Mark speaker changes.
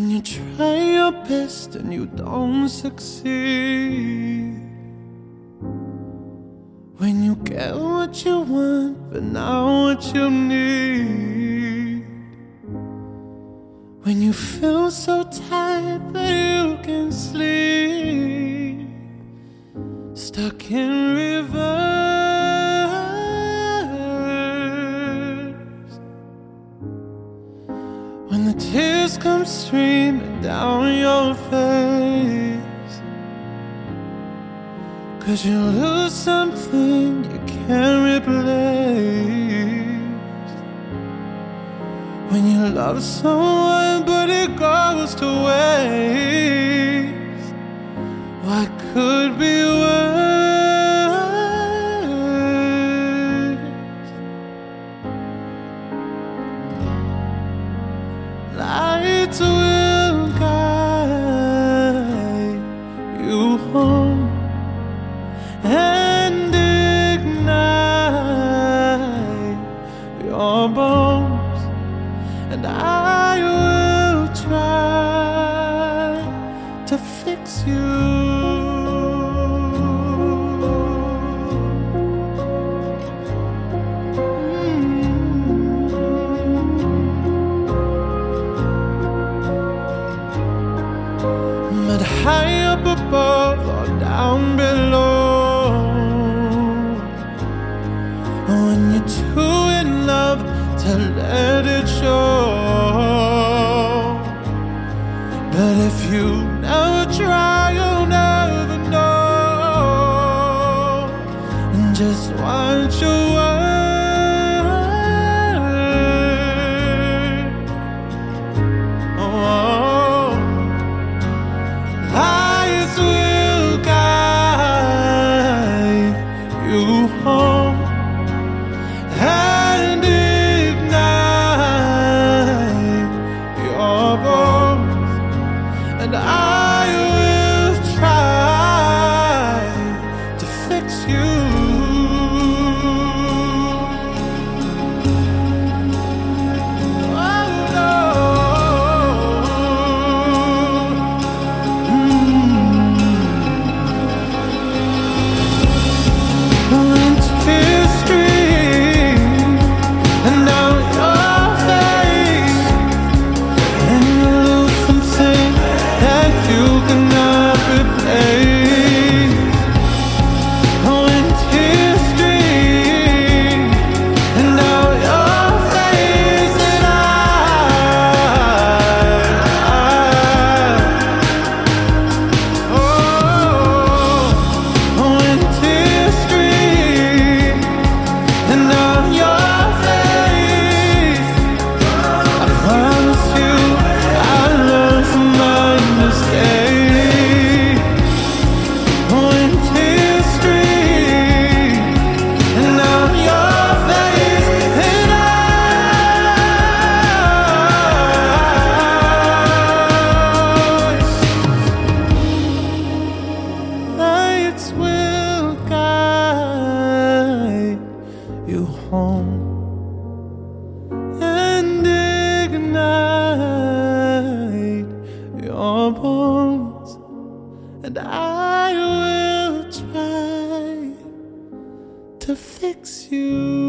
Speaker 1: When you try your best and you don't succeed, when you get what you want but not what you need, when you feel so tired that you can sleep, stuck in reverse, when the tears come streaming down your face, 'cause you lose something you can't replace. When you love someone but it goes to waste, what could be worse? Lights will guide you home and ignite your bones, and I will try to fix you. But high up above or down below, when you're too in love to let it show. But if you never try, you'll never know. And just watch your word. Oh, lights will guide you home and ignite your bones, and I will try to fix you. Oh, no. When tears stream and down your face, and you lose something that you cannot replace. When tears stream and down your face, and when tears stream and down your face, I promise you I'll learn from my mistake. When tears stream and down your face, and lights will guide you home and ignite your bones, and I will try to fix you.